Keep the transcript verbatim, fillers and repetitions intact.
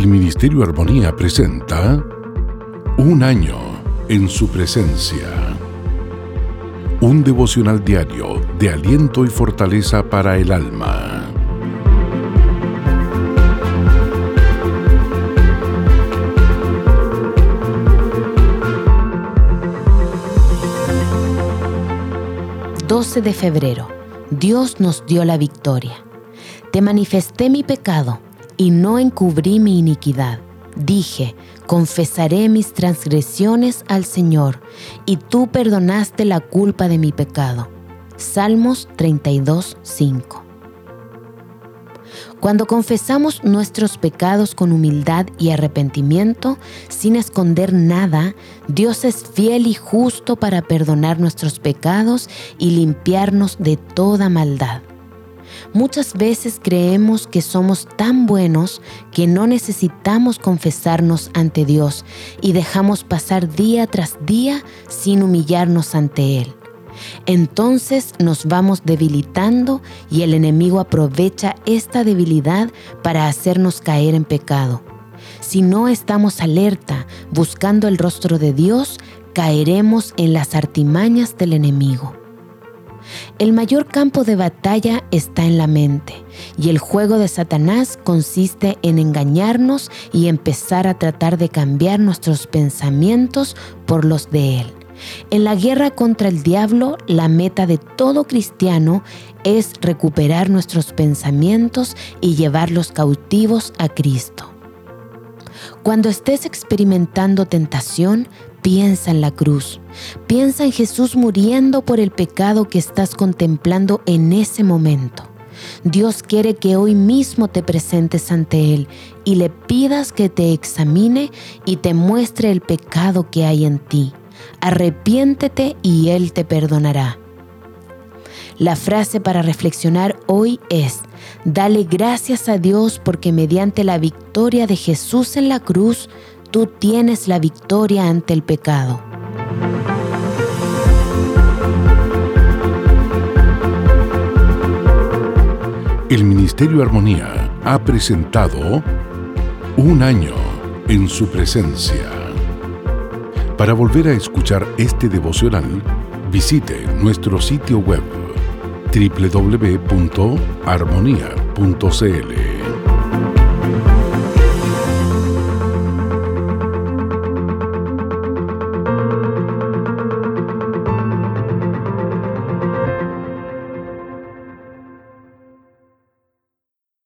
El Ministerio Armonía presenta Un año en su presencia. Un devocional diario de aliento y fortaleza para el alma. doce de febrero. Dios nos dio la victoria. Te manifesté mi pecado y no encubrí mi iniquidad. Dije, confesaré mis transgresiones al Señor, y tú perdonaste la culpa de mi pecado. Salmos treinta y dos, cinco. Cuando confesamos nuestros pecados con humildad y arrepentimiento, sin esconder nada, Dios es fiel y justo para perdonar nuestros pecados y limpiarnos de toda maldad. Muchas veces creemos que somos tan buenos que no necesitamos confesarnos ante Dios y dejamos pasar día tras día sin humillarnos ante Él. Entonces nos vamos debilitando y el enemigo aprovecha esta debilidad para hacernos caer en pecado. Si no estamos alerta, buscando el rostro de Dios, caeremos en las artimañas del enemigo. El mayor campo de batalla está en la mente, y el juego de Satanás consiste en engañarnos y empezar a tratar de cambiar nuestros pensamientos por los de él. En la guerra contra el diablo, la meta de todo cristiano es recuperar nuestros pensamientos y llevarlos cautivos a Cristo. Cuando estés experimentando tentación, piensa en la cruz. Piensa en Jesús muriendo por el pecado que estás contemplando en ese momento. Dios quiere que hoy mismo te presentes ante Él y le pidas que te examine y te muestre el pecado que hay en ti. Arrepiéntete y Él te perdonará. La frase para reflexionar hoy es: dale gracias a Dios porque mediante la victoria de Jesús en la cruz, tú tienes la victoria ante el pecado. El Ministerio Armonía ha presentado Un año en su presencia. Para volver a escuchar este devocional, visite nuestro sitio web doble u doble u doble u punto armonía punto c l.